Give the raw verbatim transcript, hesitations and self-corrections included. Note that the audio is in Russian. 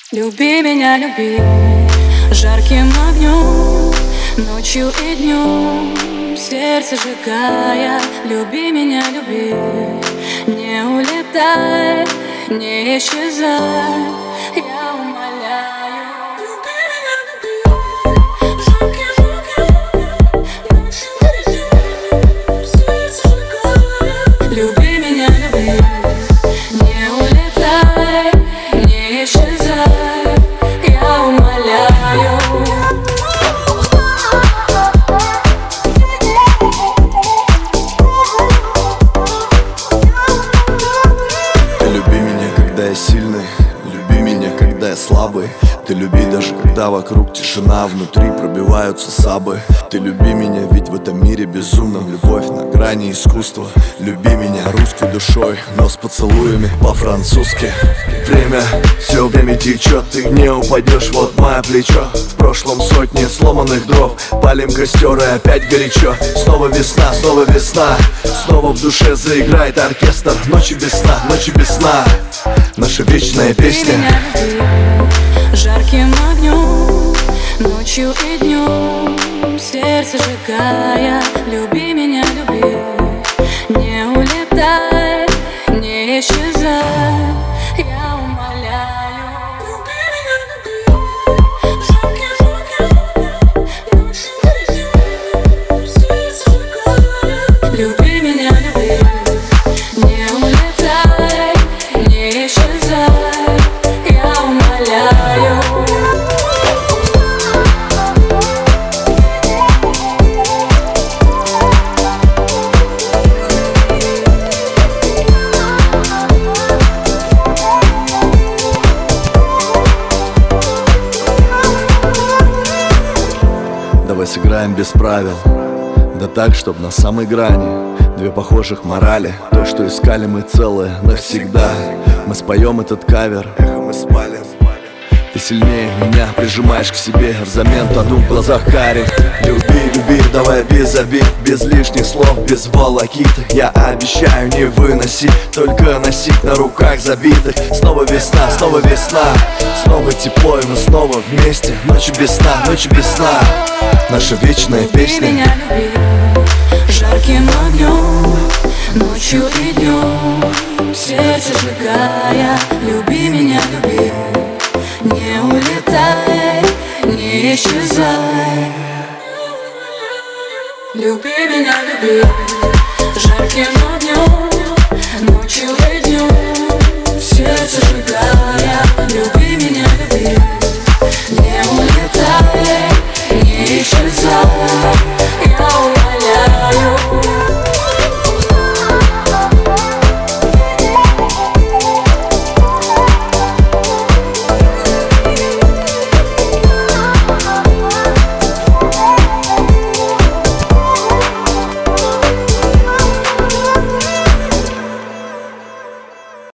Люби меня, люби жарким огнем, ночью и днем, сердце сжигая. Люби меня, люби, не улетай, не исчезай, я умоляю. Люби меня, люби жарким огнем, ночью и днем, сердце сжигая. Люби меня, люби, не улетай, не исчезай, я умоляю. Ты люби меня, когда я сильный, люби меня, когда я слабый. Ты люби даже когда вокруг тишина, внутри пробиваются сабы. Ты люби меня, ведь в этом мире безумном любовь на грани искусства. Люби меня русской душой, но с поцелуями по-французски. Время, все время течет, ты не упадешь, вот мое плечо. В прошлом сотни сломанных дров, палим костер и опять горячо. Снова весна, снова весна, снова в душе заиграет оркестр. Ночи без сна, ночи без сна, наша вечная песня. Жарким огнем, ночью и днем, сердце сжигая. Люби меня, люби, не улетай, не исчезай, я умоляю. Люби меня, люби жарким огнем, ночью и днем, сердце сжигая. Люби меня, люби, не улетай, не исчезай, я умоляю. Давай сыграем без правил, да так, чтоб на самой грани две похожих морали. То, что искали мы целое навсегда. Мы споем этот кавер, эхо мы спали. Ты сильнее меня прижимаешь к себе, взамен тону в глазах карих. Люби, люби, давай без обид, без лишних слов, без волокит. Я обещаю не выносить, только носить на руках забитых. Снова весна, снова весна, снова тепло, и мы снова вместе. Ночи без сна, ночи без сна, наша вечная песня. Люби меня, люби жарким огнем, ночью и днем, сердце сжигая. Люби меня, люби, не улетай, не исчезай. Люби меня, люби.